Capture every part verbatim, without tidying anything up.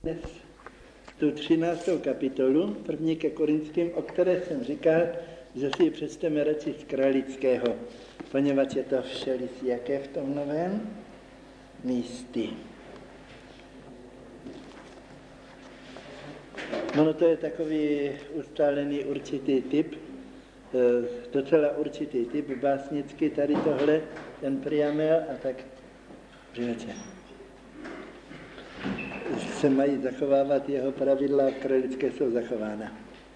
tu třináctou kapitolu, první ke Korinským, o které jsem říkal, že si ji přečteme radši z Kralického, poněvadž je to všelijaké v tom novém místě. No to je takový ustálený určitý typ, docela určitý typ básnický, tady tohle, ten Priamel a tak přiveče. Se mají zachovávat jeho pravidla, Kralické jsou zachována.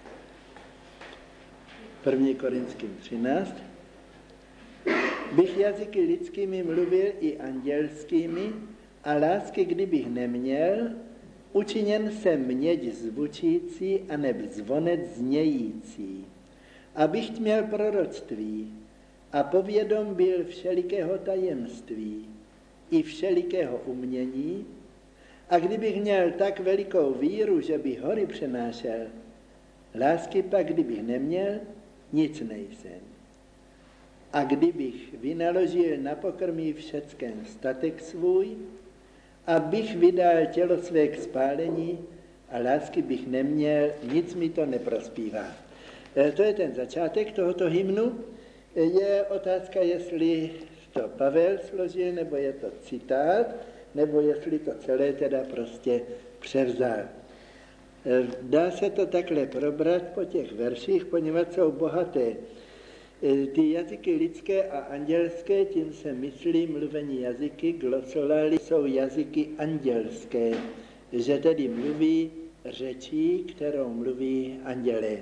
První Korinským třináct. Bych jazyky lidskými mluvil i andělskými, a lásky kdybych neměl, učiněn jsem měď zvučící a neb zvonec znějící. Abych měl proroctví a povědom byl všelikého tajemství i všelikého umění, a kdybych měl tak velikou víru, že bych hory přenášel, lásky pak, kdybych neměl, nic nejsem. A kdybych vynaložil na pokrmí všecken statek svůj, abych vydal tělo své k spálení a lásky bych neměl, nic mi to neprospívá. E, to je ten začátek tohoto hymnu. Je otázka, jestli to Pavel složil, nebo je to citát, nebo jestli to celé teda prostě převzal. Dá se to takhle probrat po těch verších, poněvadž jsou bohaté. Ty jazyky lidské a andělské, tím se myslí mluvení jazyky, glosolaly jsou jazyky andělské, že tedy mluví řečí, kterou mluví andělé.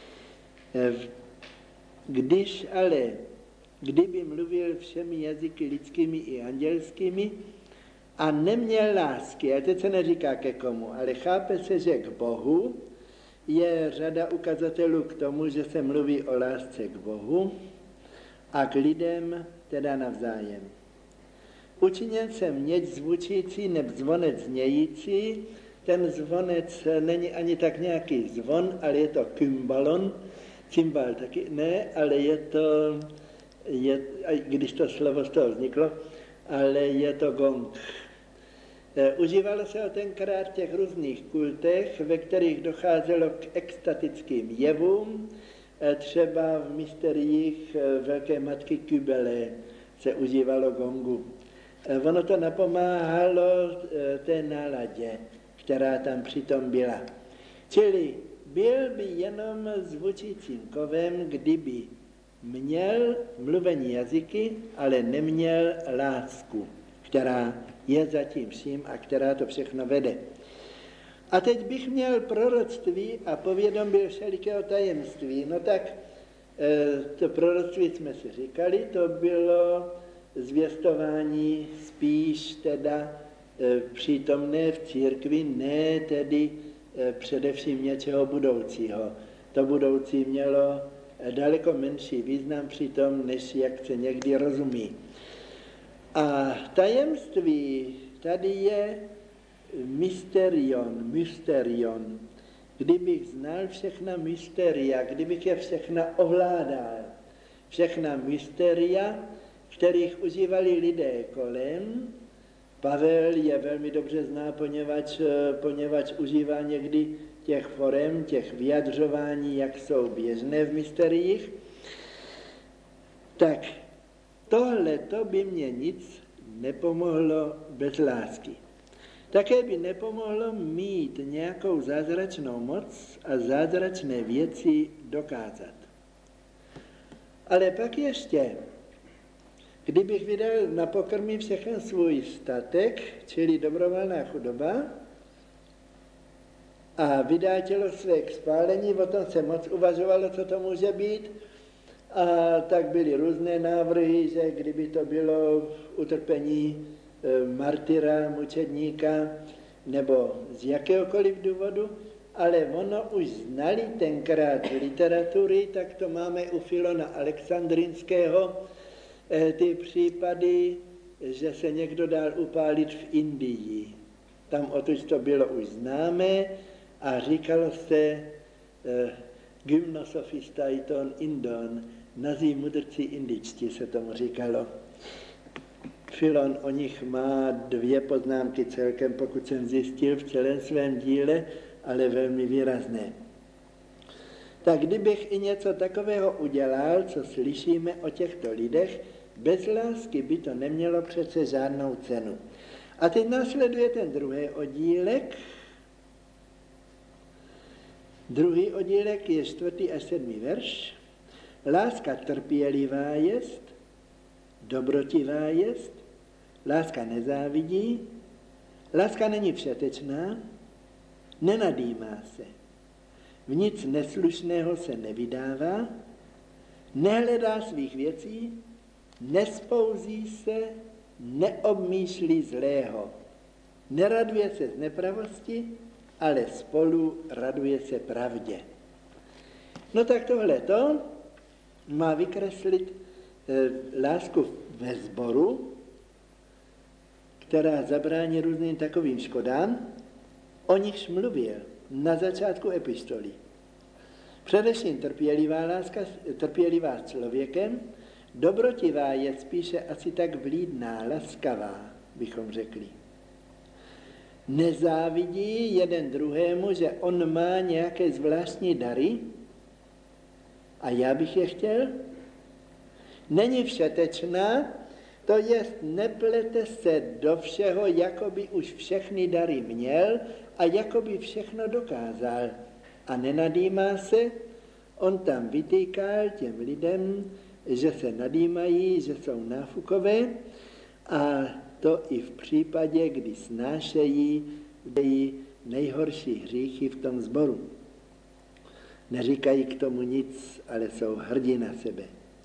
Když ale, kdyby mluvil všemi jazyky lidskými i andělskými, a neměl lásky, a teď se neříká ke komu, ale chápe se, že k Bohu je řada ukazatelů k tomu, že se mluví o lásce k Bohu a k lidem teda navzájem. Učiněn jsem měď zvučící neb zvonec znějící. Ten zvonec není ani tak nějaký zvon, ale je to kymbalon. Cymbal taky ne, ale je to, je, když to slovo z toho vzniklo, ale je to gong. Užívalo se ho tenkrát v těch různých kultech, ve kterých docházelo k extatickým jevům. Třeba v mysteriích Velké matky Kybele se užívalo gongu. Ono to napomáhalo té náladě, která tam přitom byla. Čili byl by jenom zvučícím kovem, kdyby měl mluvení jazyky, ale neměl lásku, která je za tím vším a která to všechno vede. A teď bych měl proroctví a povědom byl všelikého tajemství. No tak to proroctví jsme si říkali, to bylo zvěstování spíš teda přítomné v církvi, ne tedy především něčeho budoucího. To budoucí mělo daleko menší význam přitom, než jak se někdy rozumí. A tajemství tady je mysterion, mysterion. Kdybych znal všechna mysteria, kdybych je všechna ovládal, všechna mysteria, kterých užívali lidé kolem, Pavel je velmi dobře zná, poněvadž, poněvadž užívá někdy těch forem, těch vyjadřování, jak jsou běžné v mysteriích, tak tohle to by mě nic nepomohlo bez lásky. Také by nepomohlo mít nějakou zázračnou moc a zázračné věci dokázat. Ale pak ještě, kdybych vydal na pokrmí všechen svůj statek, čili dobrovolná chudoba, a vydal tělo své k spálení, o tom se moc uvažovalo, co to může být, a tak byly různé návrhy, že kdyby to bylo utrpení martyra, mučedníka, nebo z jakéhokoliv důvodu, ale ono už znali tenkrát literatury, tak to máme u Filona Alexandrinského, ty případy, že se někdo dal upálit v Indii. Tam otuž to bylo už známé a říkalo se gymnosofistaiton Indon, nazí mudrci indičtí se tomu říkalo. Filon o nich má dvě poznámky celkem, pokud jsem zjistil v celém svém díle, ale velmi výrazné. Tak kdybych i něco takového udělal, co slyšíme o těchto lidech, bez lásky by to nemělo přece žádnou cenu. A teď následuje ten druhý oddílek. Druhý oddílek je čtvrtý až sedmý verš. Láska trpělivá jest, dobrotivá jest, láska nezávidí, láska není všetečná, nenadýmá se, v nic neslušného se nevydává, nehledá svých věcí, nespouzí se, neobmýšlí zlého, neraduje se z nepravosti, ale spolu raduje se pravdě. No tak tohleto má vykreslit e, lásku ve sboru, která zabrání různým takovým škodám, o nichž mluvil na začátku epištoly. Především trpělivá láska, trpělivá s člověkem, dobrotivá je spíše asi tak vlídná, laskavá, bychom řekli. Nezávidí jeden druhému, že on má nějaké zvláštní dary a já bych je chtěl. Není všetečná, to jest neplete se do všeho, jako by už všechny dary měl a jako by všechno dokázal. A nenadýmá se, on tam vytýkal těm lidem, že se nadýmají, že jsou náfukové, a to i v případě, kdy snášejí nejhorší hříchy v tom sboru. Neříkají k tomu nic, ale jsou hrdí na sebe.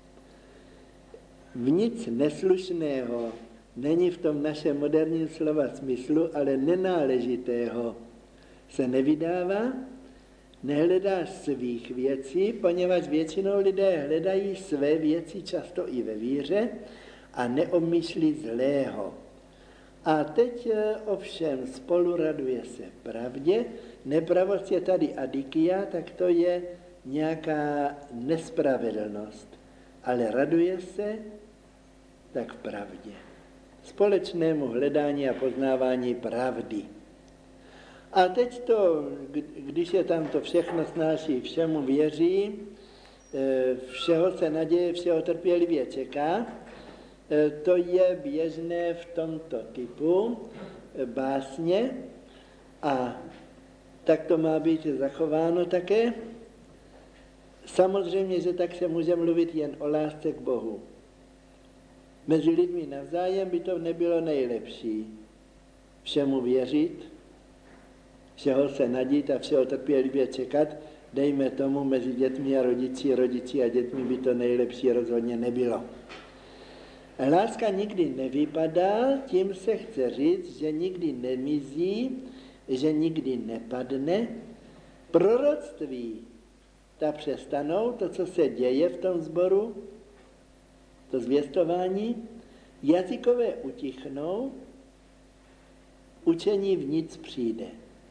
V nic neslušného není v tom našem moderním slova smyslu, ale nenáležitého se nevydává, nehledá svých věcí, poněvadž většinou lidé hledají své věci často i ve víře a neobmýšlí zlého. A teď ovšem spolu raduje se pravdě, nepravost je tady adikia, tak to je nějaká nespravedlnost, ale raduje se tak v pravdě. Společnému hledání a poznávání pravdy. A teď to, když je tam to všechno snáší, všemu věří, všeho se naděje, všeho trpělivě čeká, to je běžné v tomto typu básně a tak to má být zachováno také. Samozřejmě, že tak se může mluvit jen o lásce k Bohu. Mezi lidmi navzájem by to nebylo nejlepší. Všemu věřit, všeho se nadít a všeho trpělivě čekat, dejme tomu mezi dětmi a rodiči, rodiči a dětmi by to nejlepší rozhodně nebylo. Láska nikdy nevypadá, tím se chce říct, že nikdy nemizí, že nikdy nepadne. Proroctví, ta přestanou, to, co se děje v tom sboru, to zvěstování, jazykové utichnou, učení v nic přijde.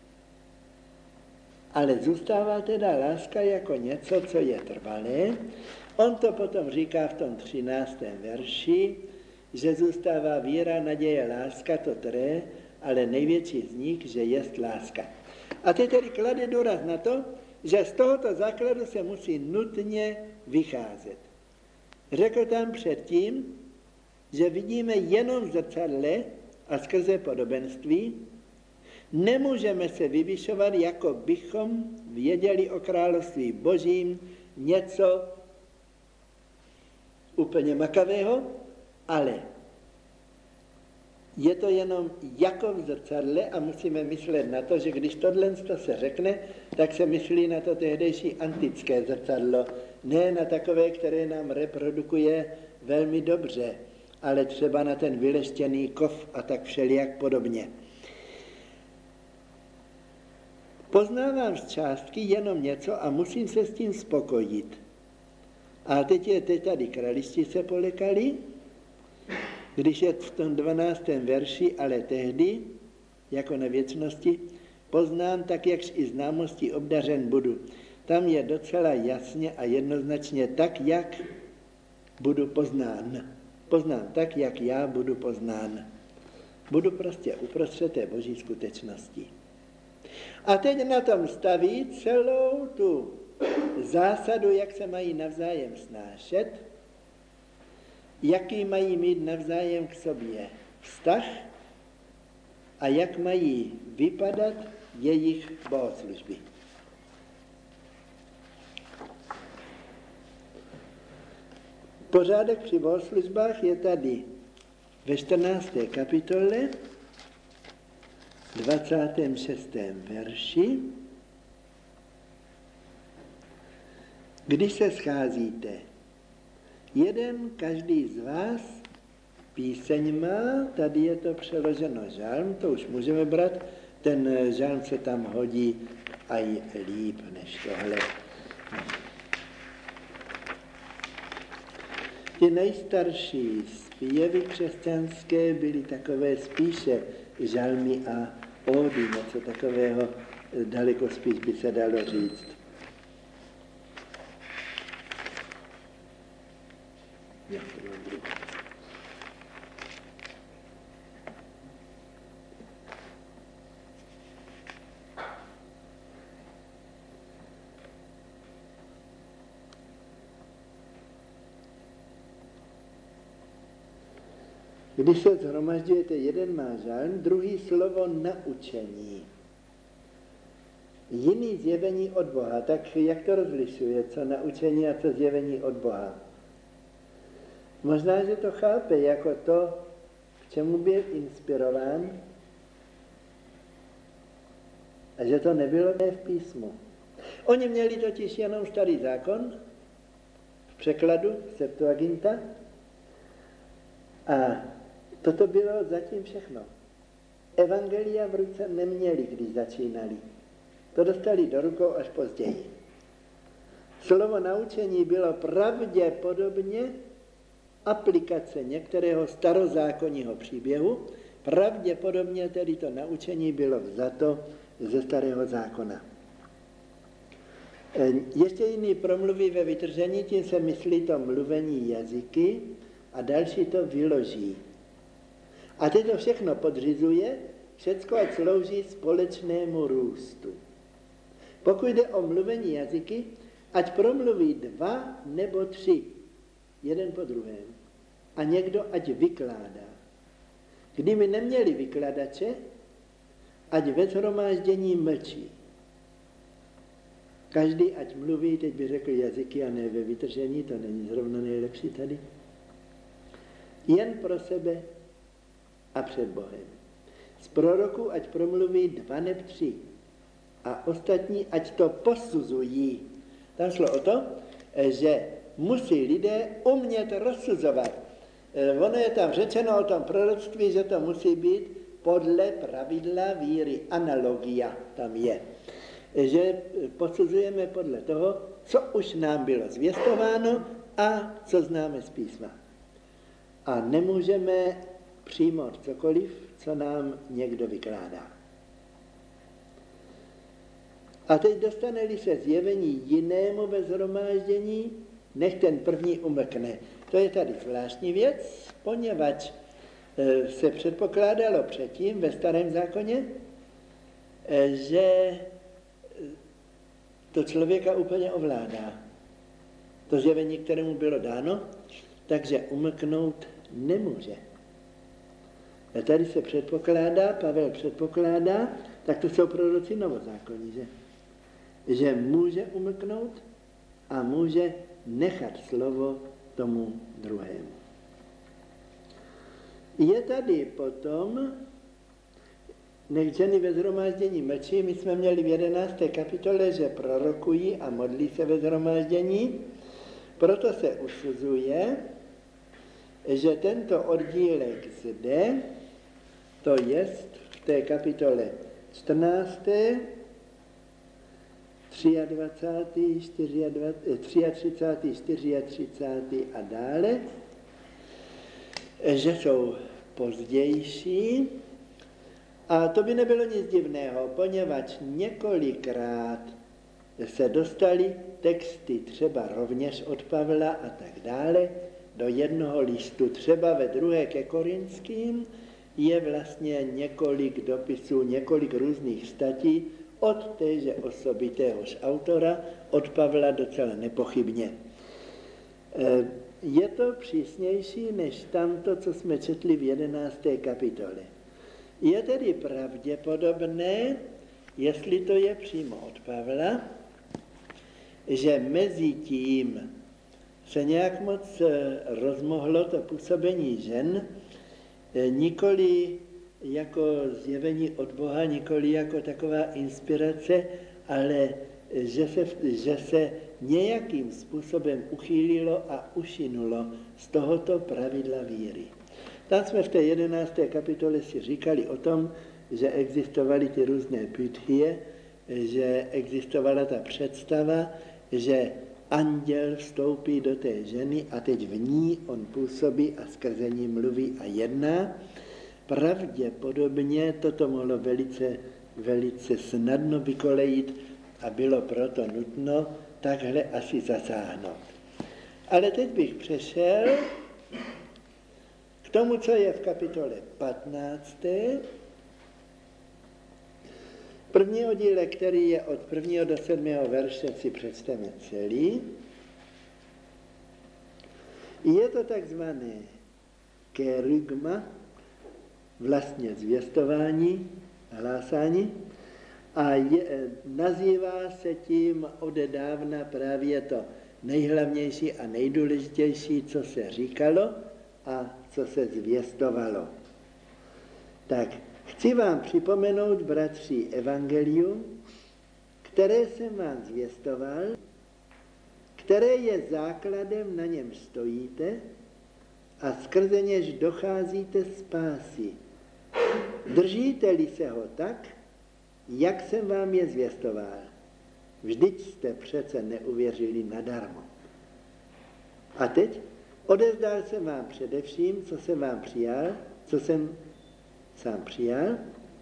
Ale zůstává teda láska jako něco, co je trvalé. On to potom říká v tom třináctém verši, že zůstává víra, naděje, láska, to tré, ale největší z nich, že jest láska. A teď tedy klade důraz na to, že z tohoto základu se musí nutně vycházet. Řekl tam předtím, že vidíme jenom v zrcadle a skrze podobenství, nemůžeme se vyvyšovat, jako bychom věděli o království božím něco úplně makavého, ale je to jenom jako v zrcadle a musíme myslet na to, že když tohle se řekne, tak se myslí na to tehdejší antické zrcadlo, ne na takové, které nám reprodukuje velmi dobře, ale třeba na ten vyleštěný kov a tak všelijak podobně. Poznávám z částky jenom něco a musím se s tím spokojit. A teď je teď tady krališti se polekali, když je v tom dvanáctém verši, ale tehdy, jako na věčnosti, poznám tak, jakž i známostí obdařen budu. Tam je docela jasně a jednoznačně tak, jak budu poznán. Poznám tak, jak já budu poznán. Budu prostě uprostřed té boží skutečnosti. A teď na tom staví celou tu zásadu, jak se mají navzájem snášet, jaký mají mít navzájem k sobě vztah a jak mají vypadat jejich bohoslužby. Pořádek při bohoslužbách je tady ve čtrnácté kapitole, dvacátém šestém verši. Když se scházíte, jeden každý z vás píseň má, tady je to přeloženo žalm, to už můžeme brát, ten žalm se tam hodí aj líp než tohle. Ty nejstarší zpěvy křesťanské byly takové spíše žalmy a ódy, něco takového daleko spíš by se dalo říct. Já to mám druhý. Když se shromažďujete, jeden má žalm, druhý slovo naučení, jiný zjevení od Boha. Tak jak to rozlišuje, co naučení a co zjevení od Boha? Možná, že to chápe jako to, k čemu byl inspirován a že to nebylo v písmu. Oni měli totiž jenom starý zákon v překladu Septuaginta a toto bylo zatím všechno. Evangelia v ruce neměli, když začínali. To dostali do rukou až později. Slovo naučení bylo pravděpodobně aplikace některého starozákonního příběhu. Pravděpodobně tedy to naučení bylo vzato ze starého zákona. Ještě jiný promluví ve vytržení, tím se myslí to mluvení jazyky a další to vyloží. A teď to všechno podřizuje, všecko ať slouží společnému růstu. Pokud jde o mluvení jazyky, ať promluví dva nebo tři, jeden po druhém. A někdo ať vykládá. Kdyby neměli vykladače, ať ve shromáždění mlčí. Každý ať mluví, teď by řekl jazyky a ne ve vytržení, to není zrovna nejlepší tady. Jen pro sebe a před Bohem. Z proroků ať promluví dva nebo tři a ostatní ať to posuzují. Tam šlo o to, že musí lidé umět rozsuzovat. Ono je tam řečeno o tom proroctví, že to musí být podle pravidla víry. Analogia tam je. Že posuzujeme podle toho, co už nám bylo zvěstováno a co známe z písma. A nemůžeme přijmout cokoliv, co nám někdo vykládá. A teď dostane-li se zjevení jinému ve shromáždění, nech ten první umlkne. To je tady zvláštní věc, poněvadž se předpokládalo předtím ve starém zákoně, že to člověka úplně ovládá. To zjevení, kterému bylo dáno, takže umlknout nemůže. A tady se předpokládá, Pavel předpokládá, tak to jsou proroci novozákonní, že? Že může umlknout a může nechat slovo tomu druhému. Je tady potom, nech ženy ve shromáždění mlčí, my jsme měli v jedenácté kapitole, že prorokují a modlí se ve shromáždění, proto se usuzuje, že tento oddílek zde, to jest v té kapitole čtrnácté, dvacátý třetí, třicátý čtvrtý, třicátý a dále, že jsou pozdější. A to by nebylo nic divného, poněvadž několikrát se dostaly texty třeba rovněž od Pavla a tak dále, do jednoho listu. Třeba ve druhé ke Korinským je vlastně několik dopisů, několik různých statí od téže osoby, téhož autora, od Pavla docela nepochybně. Je to přísnější než tamto, co jsme četli v jedenácté kapitole. Je tedy pravděpodobné, jestli to je přímo od Pavla, že mezi tím se nějak moc rozmohlo to působení žen, nikoli jako zjevení od Boha, nikoli jako taková inspirace, ale že se, že se nějakým způsobem uchýlilo a ušinulo z tohoto pravidla víry. Tam jsme v té jedenácté kapitole si říkali o tom, že existovaly ty různé pythie, že existovala ta představa, že anděl vstoupí do té ženy a teď v ní on působí a skrze ní mluví a jedná. Pravděpodobně toto mohlo velice, velice snadno vykolejit a bylo proto nutno takhle asi zasáhnout. Ale teď bych přešel k tomu, co je v kapitole patnácté. První oddíle, který je od prvního do sedmého verše, si přečteme celý. Je to takzvané kerygma, vlastně zvěstování, hlásání, a je, nazývá se tím odedávna právě to nejhlavnější a nejdůležitější, co se říkalo a co se zvěstovalo. Tak, chci vám připomenout, bratři, evangelium, které jsem vám zvěstoval, které je základem, na něm stojíte a skrze něž docházíte spásy. Držíte-li se ho tak, jak jsem vám je zvěstoval. Vždyť jste přece neuvěřili nadarmo. A teď odevzdal jsem vám především, co jsem vám přijal, co jsem sám přijal,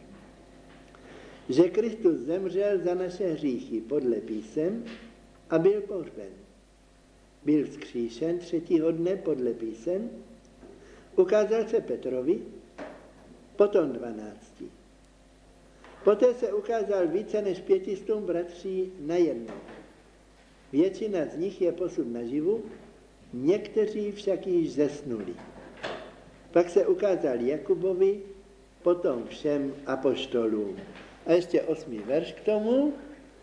že Kristus zemřel za naše hříchy podle písem a byl pohřben. Byl vzkříšen třetího dne podle písem, ukázal se Petrovi, potom dvanácti. Poté se ukázal více než pětistům bratří najednou. Většina z nich je posud naživu, někteří však již zesnuli. Pak se ukázal Jakubovi, potom všem apoštolům. A ještě osmý verš k tomu.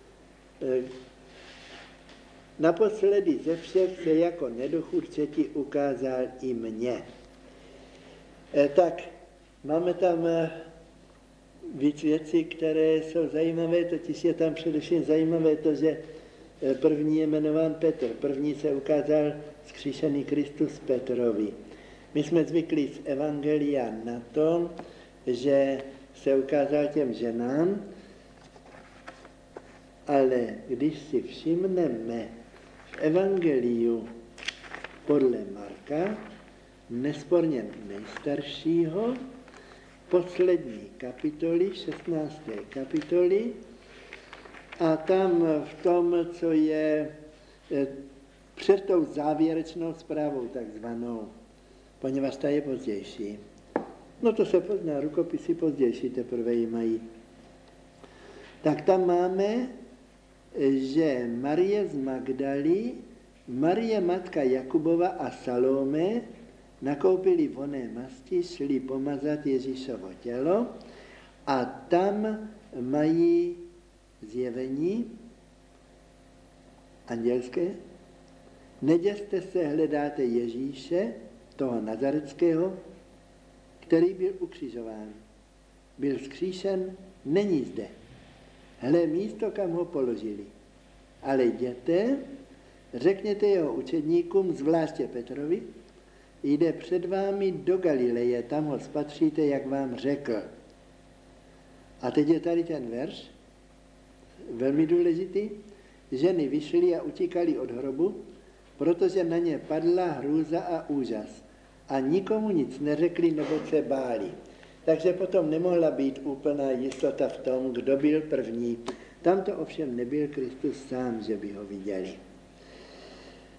Naposledy ze všech se jako nedochůdčeti ukázal i mně. E, tak, máme tam víc věcí, které jsou zajímavé, totiž je tam především zajímavé to, že první je jmenován Petr, první se ukázal vzkříšený Kristus Petrovi. My jsme zvyklí z evangelia na to, že se ukázal těm ženám, ale když si všimneme v evangeliu podle Marka, nesporně nejstaršího, poslední kapitoly, šestnácté kapitoly, a tam v tom, co je před tou závěrečnou zprávou takzvanou, poněvadž ta je pozdější. No to se pozná, rukopisy pozdější teprve ji mají. Tak tam máme, že Marie z Magdaly, Marie matka Jakubova a Salome nakoupili vonné masti, šli pomazat Ježíšovo tělo a tam mají zjevení andělské. Neděste se, hledáte Ježíše, toho nazareckého, který byl ukřižován. Byl vzkříšen, není zde. Hle místo, kam ho položili. Ale jděte, řekněte jeho učedníkům, zvláště Petrovi, jde před vámi do Galileje, tam ho spatříte, jak vám řekl. A teď je tady ten verš, velmi důležitý. Ženy vyšly a utíkali od hrobu, protože na ně padla hrůza a úžas. A nikomu nic neřekli, nebo se báli. Takže potom nemohla být úplná jistota v tom, kdo byl první. Tam to ovšem nebyl Kristus sám, že by ho viděli.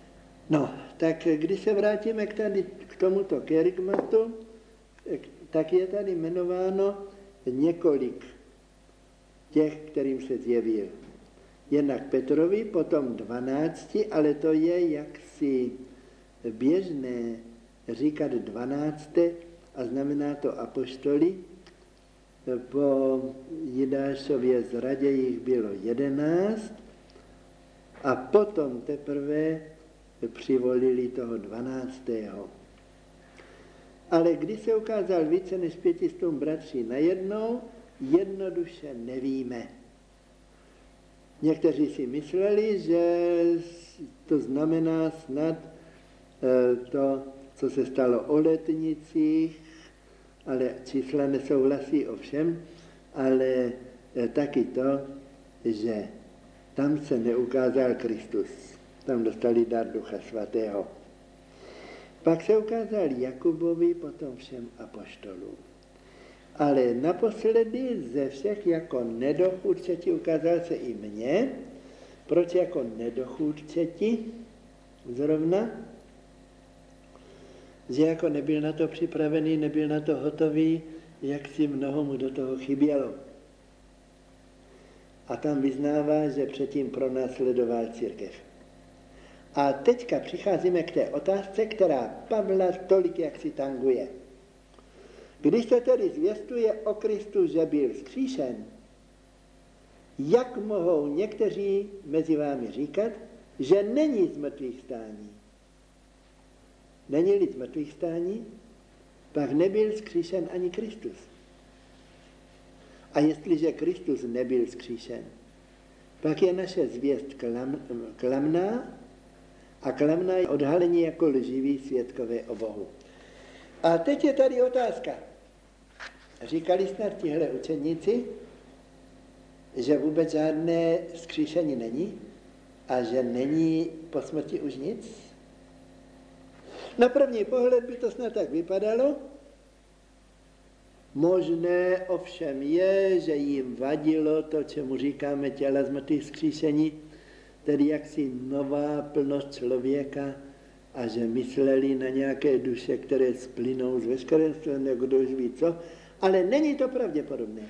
No, tak když se vrátíme k, tady, k tomuto kerygmatu, tak je tady jmenováno několik těch, kterým se zjevil. Jednak Petrovi, potom dvanácti, ale to je jaksi běžné říkat dvanácté a znamená to apoštoli. Po Jidášově zradě jich bylo jedenáct a potom teprve přivolili toho dvanáctého. Ale když se ukázal více než pětistům bratří najednou, jednoduše nevíme. Někteří si mysleli, že to znamená snad to, co se stalo o letnicích, ale čísla nesouhlasí ovšem, ale taky to, že tam se neukázal Kristus. Tam dostali dar Ducha Svatého. Pak se ukázal Jakubovi, potom všem apoštolům. Ale naposledy ze všech jako nedochůdčeti ukázal se i mně. Proč jako nedochůdčeti? Zrovna, že jako nebyl na to připravený, nebyl na to hotový, jak si mnoho mu do toho chybělo. A tam vyznává, že předtím pronásledoval církev. A teďka přicházíme k té otázce, která Pavla tolik jak si tanguje. Když se tedy zvěstuje o Kristu, že byl vzkříšen, jak mohou někteří mezi vámi říkat, že není zmrtvých stání? Není-li zmrtvých stání, pak nebyl vzkříšen ani Kristus. A jestliže Kristus nebyl vzkříšen, pak je naše zvěst klam, klamná a klamná je odhalení jako lživí svědkové o Bohu. A teď je tady otázka. Říkali snad tihle učeníci, že vůbec žádné vzkříšení není a že není po smrti už nic? Na první pohled by to snad tak vypadalo. Možné ovšem je, že jim vadilo to, čemu říkáme těla z mrtvých vzkříšení, tedy jaksi nová plnost člověka a že mysleli na nějaké duše, které splynou s veškerenstvem, nebo kdo už ví co, ale není to pravděpodobné.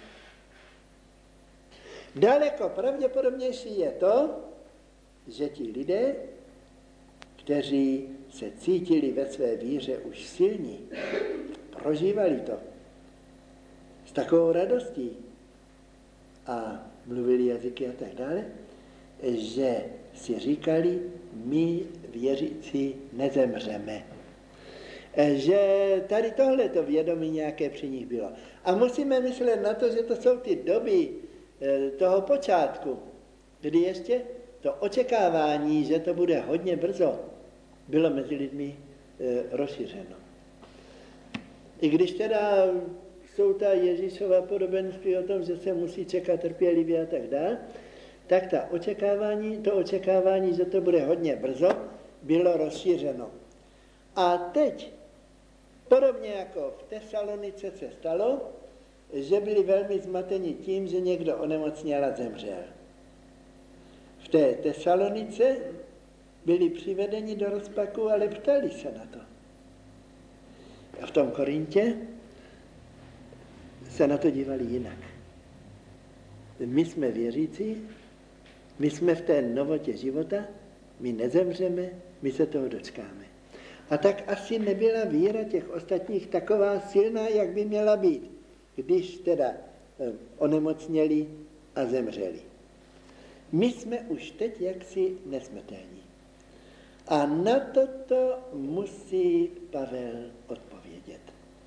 Daleko pravděpodobnější je to, že ti lidé, kteří se cítili ve své víře už silní, prožívali to s takovou radostí a mluvili jazyky a tak dále, že si říkali, my věřící nezemřeme. Že tady tohleto vědomí nějaké při nich bylo. A musíme myslet na to, že to jsou ty doby toho počátku, kdy ještě to očekávání, že to bude hodně brzo, bylo mezi lidmi rozšířeno. I když teda jsou ta Ježíšova podobenství o tom, že se musí čekat trpělivě a tak dále, tak ta očekávání, to očekávání, že to bude hodně brzo, bylo rozšířeno. A teď, podobně jako v Tesalonice se stalo, že byli velmi zmateni tím, že někdo onemocněl a zemřel. V té Tesalonice byli přivedeni do rozpaku, ale ptali se na to. A v tom Korintě se na to dívali jinak. My jsme věřící, my jsme v té novotě života, my nezemřeme, my se toho dočkáme. A tak asi nebyla víra těch ostatních taková silná, jak by měla být, když teda onemocněli a zemřeli. My jsme už teď jaksi nesmrtelní. A na toto musí Pavel odpovědět.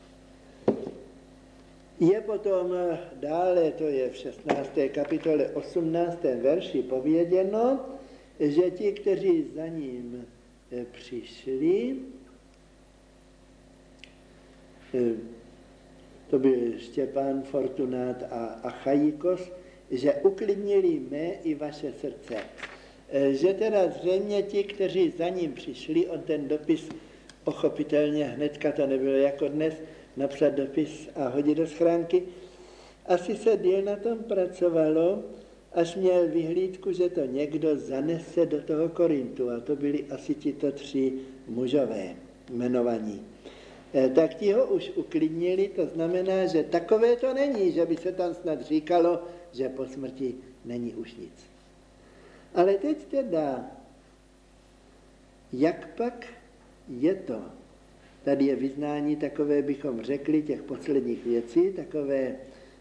Je potom dále, to je v šestnácté kapitole osmnáctém verši pověděno, že ti, kteří za ním přišli, to byl Štěpán, Fortunát a Achajikos, že uklidnili mé i vaše srdce. Že teda zřejmě ti, kteří za ním přišli, on ten dopis pochopitelně hnedka, to nebylo jako dnes, napsat dopis a hodit do schránky. Asi se díl na tom pracovalo, až měl vyhlídku, že to někdo zanese do toho Korintu, a to byli asi tito tři mužové jmenovaní. E, tak ti ho už uklidnili, to znamená, že takové to není, že by se tam snad říkalo, že po smrti není už nic. Ale teď teda, jak pak je to? Tady je vyznání takové, bychom řekli, těch posledních věcí, takové e,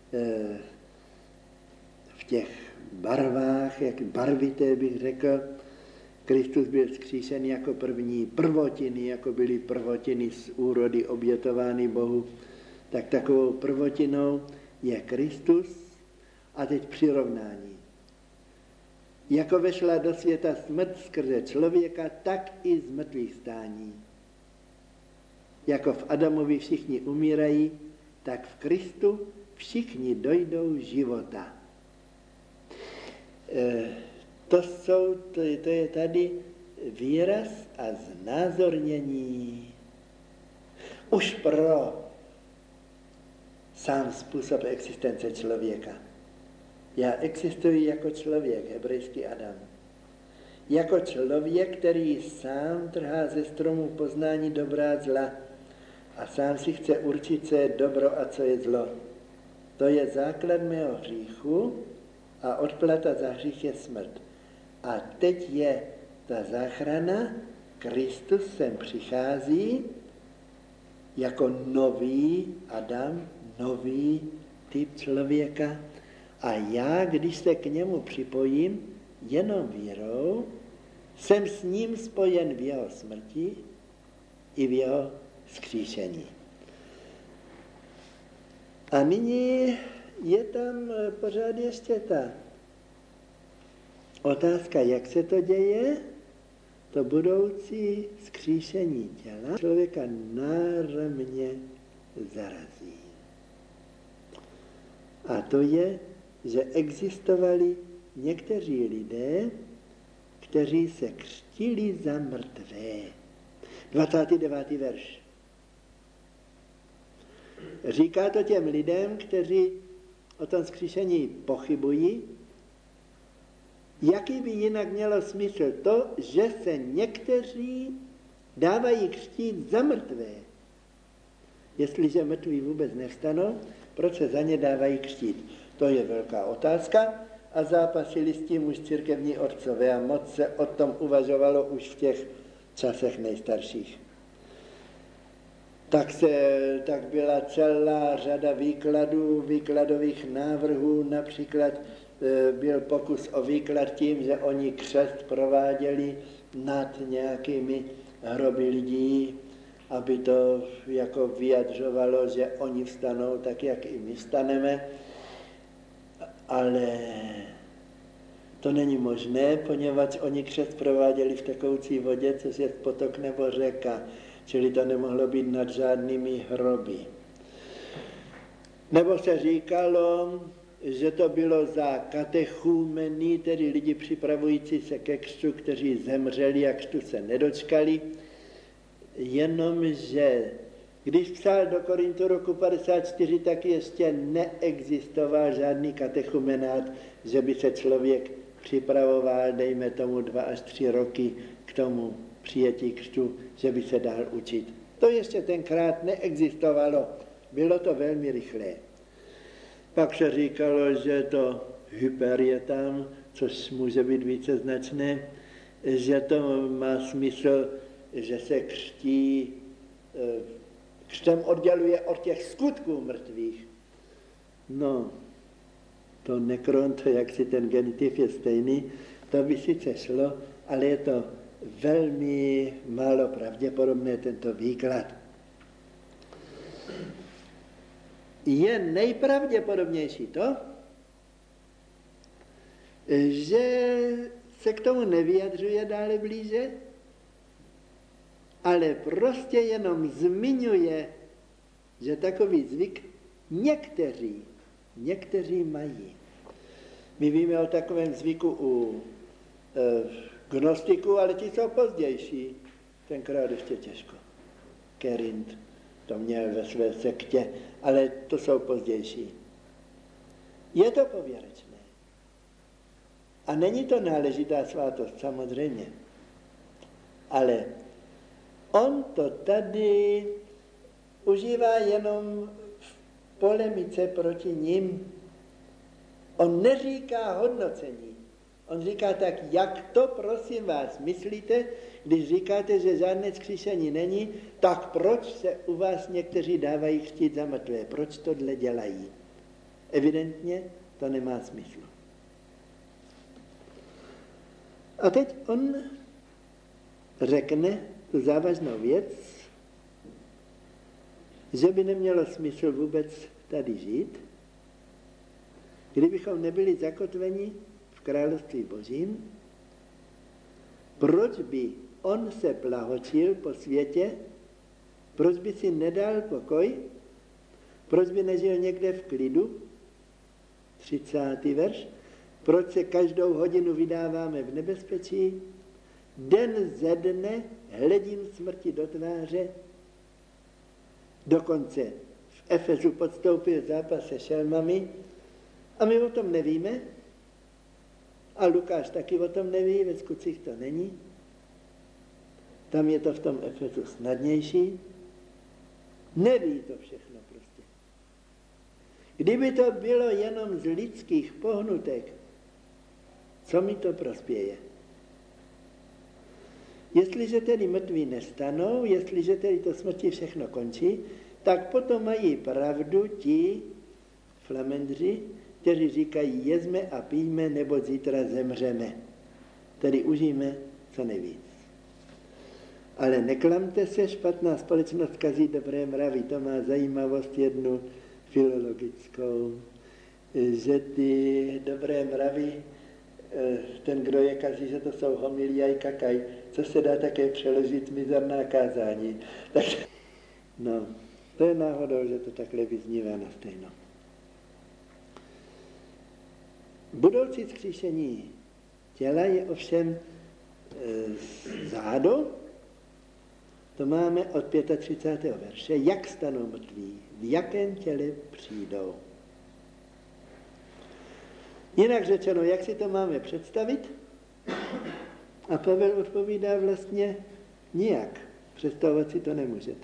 v těch barvách, jak barvité bych řekl. Kristus byl vzkříšen jako první, prvotiny, jako byly prvotiny z úrody obětovány Bohu. Tak takovou prvotinou je Kristus a teď přirovnání. Jako vešla do světa smrt skrze člověka, tak i z mrtvých stání. Jako v Adamovi všichni umírají, tak v Kristu všichni dojdou života. E, to, jsou, to, to je tady výraz a znázornění už pro sám způsob existence člověka. Já existuji jako člověk, hebrejský Adam. Jako člověk, který sám trhá ze stromu poznání dobra a zla a sám si chce určit, co je dobro a co je zlo. To je základ mého hříchu a odplata za hřích je smrt. A teď je ta záchrana, Kristus sem přichází jako nový Adam, nový typ člověka a já, když se k němu připojím jenom vírou, jsem s ním spojen v jeho smrti i v jeho vzkříšení. A nyní je tam pořád ještě ta otázka, jak se to děje, to budoucí vzkříšení těla člověka náramně zarazí. A to je, že existovali někteří lidé, kteří se křtili za mrtvé. dvacátý devátý verš. Říká to těm lidem, kteří o tom vzkříšení pochybují, jaký by jinak mělo smysl to, že se někteří dávají křtít za mrtvé. Jestliže mrtví vůbec nevstanou, proč se za ně dávají křtít? To je velká otázka a zápasili s tím už církevní otcové a moc se o tom uvažovalo už v těch časech nejstarších. Tak, se, tak byla celá řada výkladů, výkladových návrhů, například e, byl pokus o výklad tím, že oni křest prováděli nad nějakými hroby lidí, aby to jako vyjadřovalo, že oni vstanou tak, jak i my vstaneme, ale to není možné, poněvadž oni křest prováděli v tekoucí vodě, což je potok nebo řeka, čili to nemohlo být nad žádnými hroby. Nebo se říkalo, že to bylo za katechumeny, tedy lidi připravující se ke křtu, kteří zemřeli a křtu se nedočkali, jenomže když psal do Korintu roku padesát čtyři, tak ještě neexistoval žádný katechumenát, že by se člověk připravoval, dejme tomu dva až tři roky k tomu přijetí křtu, že by se dal učit. To ještě tenkrát neexistovalo, bylo to velmi rychlé. Pak se říkalo, že to hyper je tam, což může být víceznačné, že to má smysl, že se křtí, křtem odděluje od těch skutků mrtvých. No, to nekron, to jak si ten genitiv je stejný, to by sice šlo, ale je to velmi málo pravděpodobné, tento výklad. Je nejpravděpodobnější to, že se k tomu nevyjadřuje dále blíže, ale prostě jenom zmiňuje, že takový zvyk někteří, někteří mají. My víme o takovém zvyku u e, gnostiků, ale ti jsou pozdější. Tenkrát ještě těžko. Kerind to měl ve své sektě, ale to jsou pozdější. Je to pověrečné. A není to náležitá svátost, samozřejmě. Ale on to tady užívá jenom v polemice proti nim. On neříká hodnocení. On říká tak, jak to prosím vás myslíte, když říkáte, že žádné vzkříšení není, tak proč se u vás někteří dávají chtít za mrtvé? Proč tohle dělají? Evidentně to nemá smysl. A teď on řekne tu závažnou věc, že by nemělo smysl vůbec tady žít, kdybychom nebyli zakotveni v království Božím. Proč by on se plahočil po světě? Proč by si nedal pokoj? Proč by nežil někde v klidu? třicátý verš. Proč se každou hodinu vydáváme v nebezpečí? Den ze dne hledím smrti do tváře. Dokonce v Efezu podstoupil zápas se šelmami a my o tom nevíme. A Lukáš taky o tom neví, ve skutcích to není. Tam je to v tom Efezu snadnější. Neví to všechno prostě. Kdyby to bylo jenom z lidských pohnutek, co mi to prospěje? Jestliže tedy mrtví nestanou, jestliže tedy to smrti všechno končí, tak potom mají pravdu ti flamendři, kteří říkají, jezme a pijme, nebo zítra zemřeme. Tedy užijeme co nejvíc. Ale neklamte se, špatná společnost kazí dobré mravy. To má zajímavost jednu filologickou, že ty dobré mravy, ten, kdo je kazí, že to jsou homilí a kakaj, co se dá také přeložit mizerná kázání. Tak, no, to je náhodou, že to takhle vyznívá na stejno. Budoucí vzkříšení těla je ovšem e, zádu. To máme od třicátého pátého verše. Jak stanou mrtví, v jakém těle přijdou. Jinak řečeno, jak si to máme představit? A Pavel odpovídá vlastně nijak. Představovat si to nemůžete.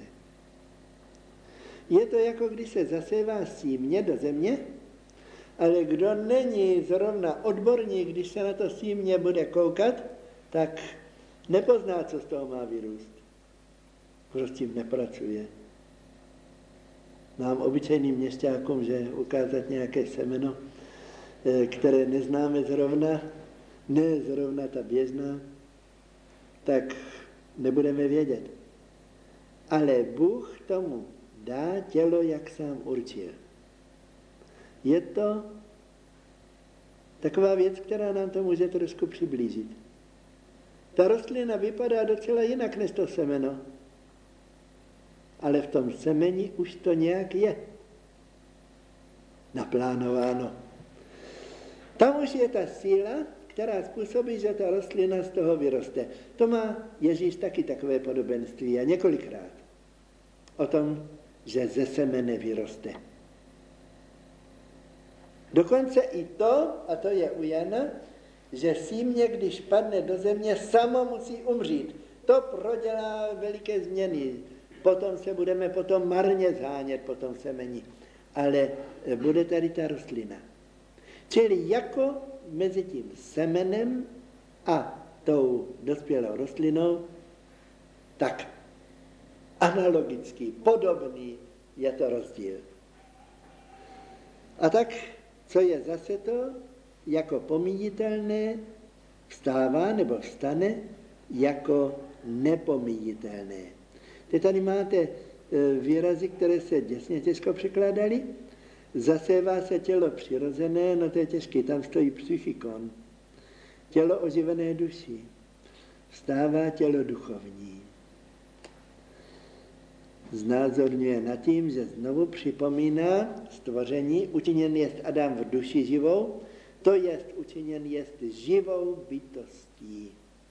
Je to jako když se zasévá símě do země, ale kdo není zrovna odborník, když se na to símě bude koukat, tak nepozná, co z toho má vyrůst. Kdo s tím nepracuje. Nám obyčejným měšťákům, že ukázat nějaké semeno, které neznáme zrovna, ne zrovna ta běžná, tak nebudeme vědět. Ale Bůh tomu dá tělo, jak sám určil. Je to taková věc, která nám to může trošku přiblížit. Ta rostlina vypadá docela jinak než to semeno, ale v tom semeni už to nějak je naplánováno. Tam už je ta síla, která způsobí, že ta rostlina z toho vyroste. To má Ježíš taky takové podobenství a několikrát o tom, že ze semene vyroste. Dokonce i to, a to je u Jana, že símě, když padne do země, samo musí umřít. To prodělá veliké změny. Potom se budeme potom marně zhánět po tom semeni. Ale bude tady ta rostlina. Čili jako mezi tím semenem a tou dospělou rostlinou, tak analogický, podobný je to rozdíl. A tak, co je zase to, jako pomíjitelné, vstává nebo vstane jako nepomíjitelné. Teď tady máte výrazy, které se děsně těžko překládaly. Zasévá se tělo přirozené, no to je těžké, tam stojí psychikon. Tělo oživené duší. Vstává tělo duchovní. Znázorňuje nad tím, že znovu připomíná stvoření, učiněn jest Adam v duši živou, to jest učiněn jest živou bytostí.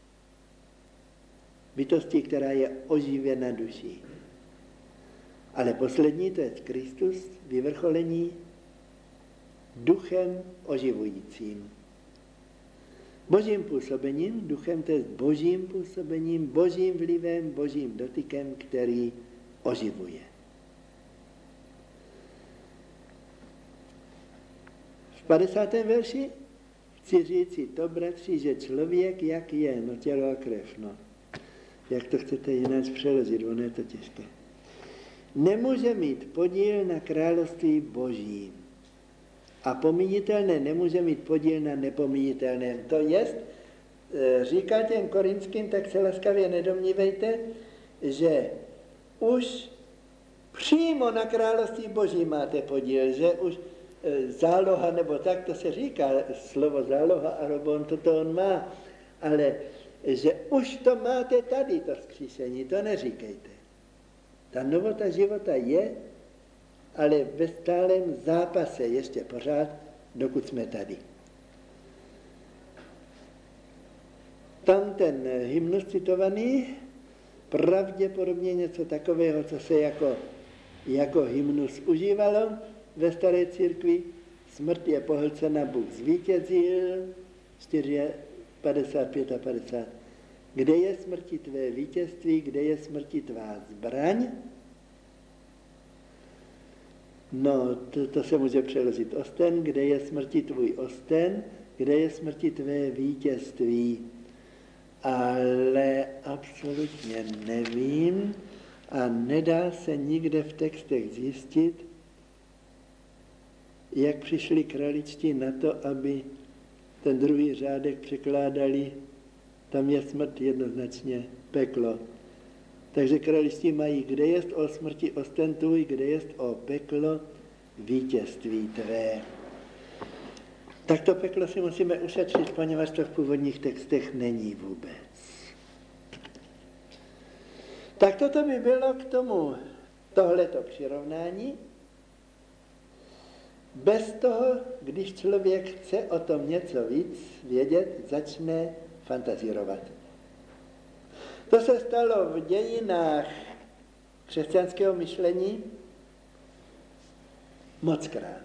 Bytostí, která je oživěna duší. Ale poslední, to je Kristus, vyvrcholení duchem oživujícím. Božím působením, duchem, to je božím působením, božím vlivem, božím dotykem, který oživuje. V padesátém verši chci říci to, bratři, že člověk, jak je, no tělo a krev, no. Jak to chcete jinak přeložit, ono je to těžké. Nemůže mít podíl na království božím. A pomíjitelné nemůže mít podíl na nepomíjitelném. To jest, říká těm korinským, tak se laskavě nedomnívejte, že už přímo na království boží máte podíl, že už záloha, nebo tak to se říká, slovo záloha, arobon, toto on má, ale že už to máte tady, to vzkříšení, to neříkejte. Ta novota života je, ale ve stálem zápase ještě pořád, dokud jsme tady. Tam ten hymnus citovaný, pravděpodobně něco takového, co se jako, jako hymnus užívalo ve staré církvi. Smrt je pohlcena, Bůh zvítězil, padesát pět a padesát. Kde je smrti tvé vítězství, kde je smrti tvá zbraň? No, to, to se může přeložit osten, kde je smrti tvůj osten, kde je smrti tvé vítězství. Ale absolutně nevím a nedá se nikde v textech zjistit, jak přišli kraličtí na to, aby ten druhý řádek překládali, tam je smrt jednoznačně, peklo. Takže kraličtí mají, kde jest o smrti osten tvůj, kde jest o peklo vítězství tvé. Tak to peklo si musíme ušetřit, poněvadž to v původních textech není vůbec. Tak toto by bylo k tomu tohleto přirovnání. Bez toho, když člověk chce o tom něco víc vědět, začne fantazírovat. To se stalo v dějinách křesťanského myšlení mockrát.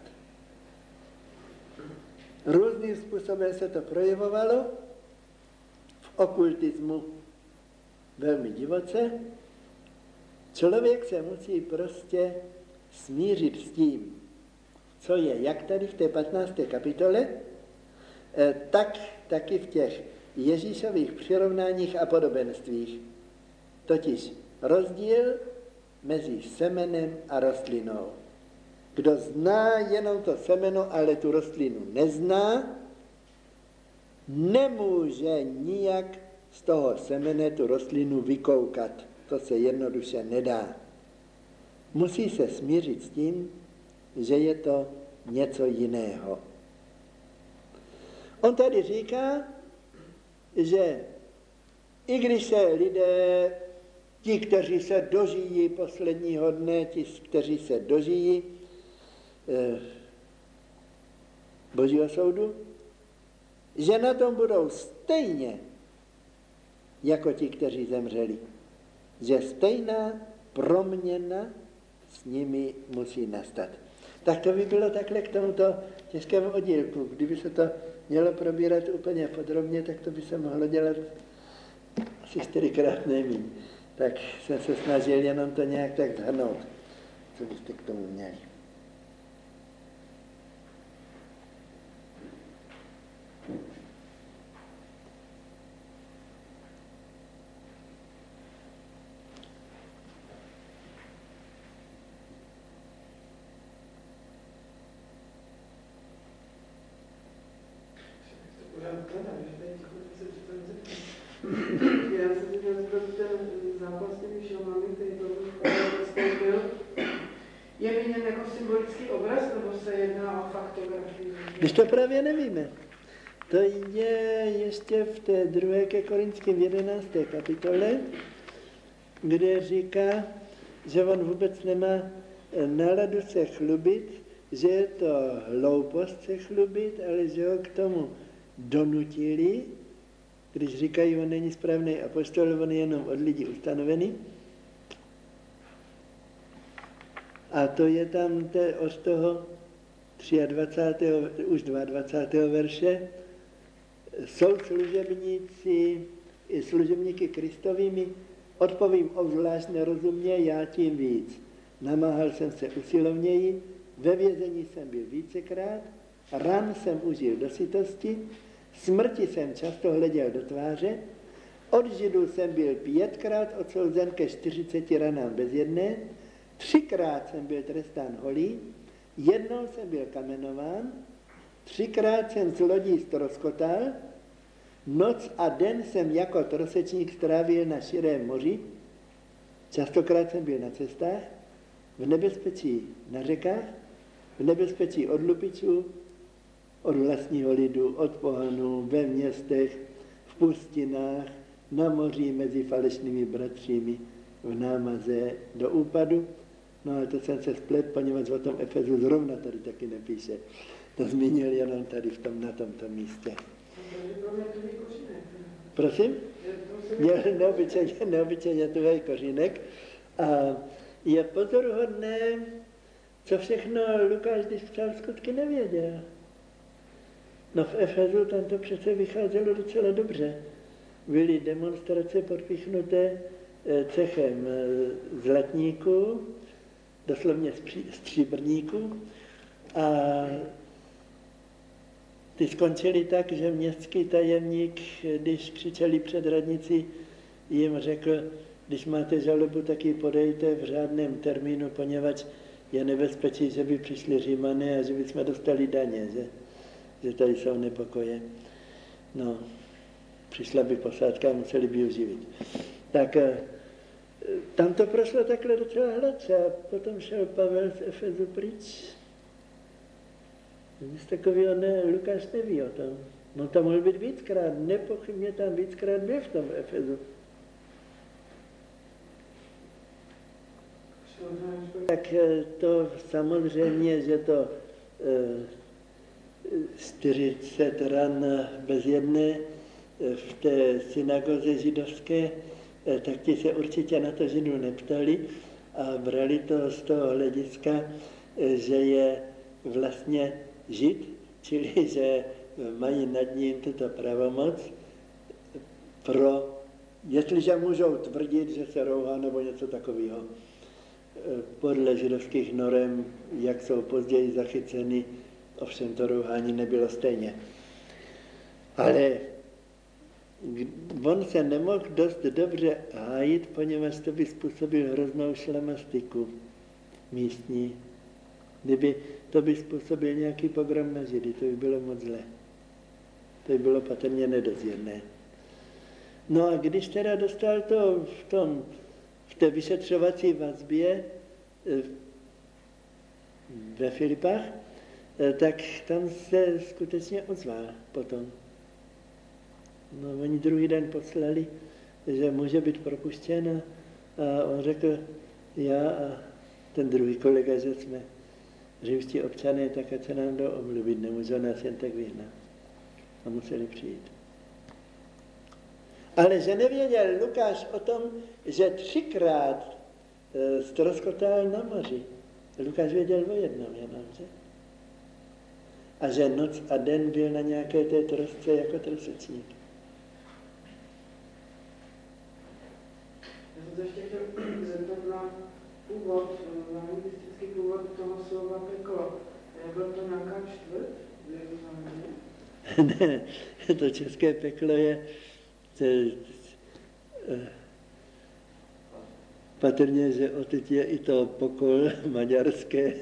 Různým způsobem se to projevovalo, v okultismu velmi divoce. Člověk se musí prostě smířit s tím, co je jak tady v té patnácté kapitole, tak taky v těch Ježíšových přirovnáních a podobenstvích. Totiž rozdíl mezi semenem a rostlinou. Kdo zná jenom to semeno, ale tu rostlinu nezná, nemůže nijak z toho semene tu rostlinu vykoukat. To se jednoduše nedá. Musí se smířit s tím, že je to něco jiného. On tady říká, že i když se lidé, ti, kteří se dožijí posledního dne, ti, kteří se dožijí eh, Božího soudu, že na tom budou stejně jako ti, kteří zemřeli. Že stejná proměna s nimi musí nastat. Tak to by bylo takhle k tomuto těžkému oddílku. Kdyby se to mělo probírat úplně podrobně, tak to by se mohlo dělat asi čtyřikrát nejméně. Tak jsem se snažil jenom to nějak tak zhrnout, co byste k tomu měli. Já jsem si chtěl zeptat ten zápas s těmi šelmami, který to vystoupil. Je míněn jako symbolický obraz, nebo se jedná o faktografii? Když to právě nevíme. To je ještě v té druhé ke Korinským v jedenácté kapitole, kde říká, že on vůbec nemá náladu se chlubit, že je to hloupost se chlubit, ale že ho k tomu donutili, když říkají, on není správný apoštol, on je jenom od lidí ustanovený. A to je tam te, od toho dvacátého třetího už dvacátého druhého verše, jsou služebníci, služebníky Kristovými, odpovím obzvlášť nerozumně, já tím víc. Namáhal jsem se usilovněji, ve vězení jsem byl vícekrát, ran jsem užil do sytosti, smrti jsem často hleděl do tváře, od Židů jsem byl pětkrát odsouzen ke čtyřiceti ranám bez jedné, třikrát jsem byl trestán holý, jednou jsem byl kamenován, třikrát jsem z lodí ztroskotal, noc a den jsem jako trosečník strávil na širém moři, častokrát jsem byl na cestách, v nebezpečí na řekách, v nebezpečí od lupičů, od vlastního lidu, od pohanů, ve městech, v pustinách, na moři mezi falešnými bratřími, v námaze do úpadu. No ale to jsem se splet, poněvadž o tom Efezu zrovna tady taky nepíše. To zmínil jenom tady v tom, na tomto místě. Prosím? Měl neobyčejně, neobyčejně tuhý kořínek. A je pozoruhodné, co všechno Lukáš, když psal, skutky nevěděl. No v Efezu tam to přece vycházelo docela dobře. Byly demonstrace podpíchnuté cechem zlatníků, doslovně stříbrníků, a ty skončily tak, že městský tajemník, když křičeli před radnici, jim řekl, když máte žalobu, tak ji podejte v řádném termínu, poněvadž je nebezpečí, že by přišli Římané a že by jsme dostali daně, že, že tady jsou nepokoje. No, přišla by posádka a museli by uživit. Tak tam to prošlo takhle docela hladce a potom šel Pavel z Efezu pryč. Nic takového ne, Lukáš neví o tom. No tam mohl být víckrát, nepochybně tam víckrát byl v tom Efezu. Tak to samozřejmě, že to čtyřicet ran bez jedné v té synagoze židovské, tak ti se určitě na to Židů neptali a brali to z toho hlediska, že je vlastně Žid, čili že mají nad ním tuto pravomoc pro, jestliže můžou tvrdit, že se rouhá nebo něco takového. Podle židovských norem, jak jsou později zachyceny, ovšem to rouhání nebylo stejně. Ale on se nemohl dost dobře hájit, poněvadž to by způsobil hroznou šlamastiku místní. Kdyby to by způsobil nějaký pogrom na Židy, to by bylo moc zlé. To by bylo patrně nedozírné. No a když teda dostal to v, tom, v té vyšetřovací vazbě ve Filipách, tak tam se skutečně ozval potom. No, oni druhý den poslali, že může být propuštěn a on řekl, já a ten druhý kolega, že jsme římští občané, tak ať se nám jdou omluvit, nemůžou nás jen tak vyhnat. A museli přijít. Ale že nevěděl Lukáš o tom, že třikrát e, ztroskotal na moři. Lukáš věděl o jednom jenom, že? A že noc a den byl na nějaké té trosce jako trosečník. Já jsem se ještě chtěl zeptat na původ, na lingvistický původ toho slova peklo. Byl to nějaká čtvrt? Ne, to české peklo je to, to, patrně, že odtud je i to pokol maďarské,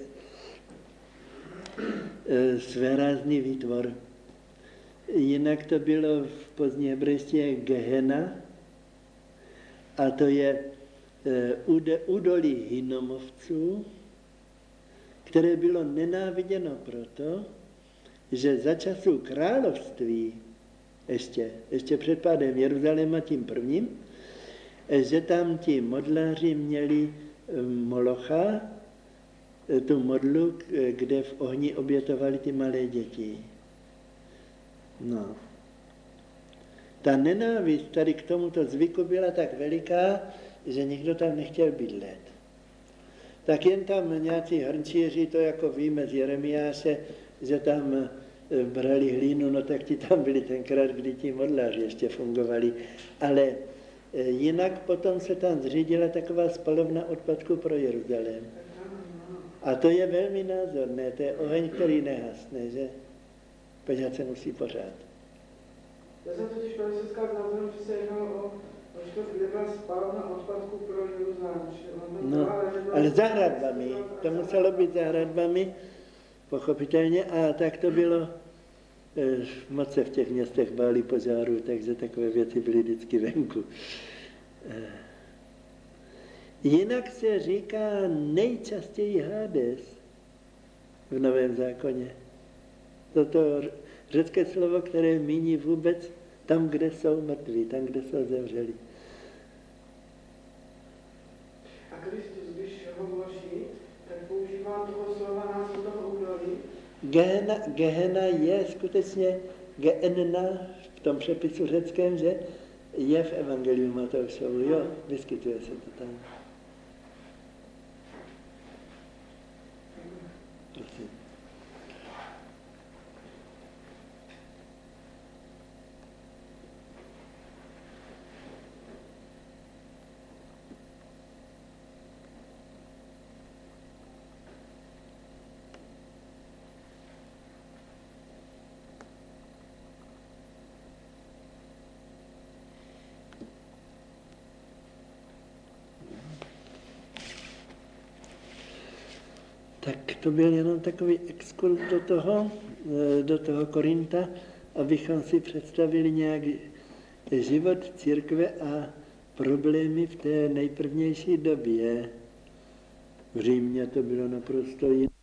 svérázný výtvor. Jinak to bylo v pozdní hebrejštině Gehenna a to je údolí Hinnomovců, které bylo nenáviděno proto, že za časů království, ještě, ještě před pádem Jeruzaléma tím prvním, že tam ti modláři měli molocha, tu modlu, kde v ohni obětovali ty malé děti. No. Ta nenávist tady k tomuto zvyku byla tak veliká, že nikdo tam nechtěl bydlet. Tak jen tam nějací hrnčíři, to jako víme z Jeremiáše, že tam brali hlínu, no tak ti tam byli tenkrát, kdy ti modláři ještě fungovali. Ale jinak potom se tam zřídila taková spalovna odpadků pro Jeruzalém. A to je velmi názorné, to je oheň, který nehasne, že? Pořád se musí pořád. Já jsem totiž pravická s názorem, že se jednalo o to, kde byla spalovna odpadků pro Jeruzalém. No, ale za hradbami, to muselo být za hradbami, pochopitelně, a tak to bylo. Moc se v těch městech báli požáru, takže takové věci byly vždycky venku. Jinak se říká nejčastěji Hades v Novém zákoně. Toto řecké slovo, které míní vůbec tam, kde jsou mrtví, tam, kde jsou zemřeli. A Kristus, když hovoří, tak používá toho slova názvu toho údolí. Gehena, Gehena je skutečně Gehenna v tom přepisu řeckém, že je v Evangeliu Matoušovu, jo, vyskytuje se to tam. Prosím. Tak to byl jenom takový exkurs do toho, do toho Korinta, abychom si představili nějak život církve a problémy v té nejprvnější době. V Římě to bylo naprosto jiné.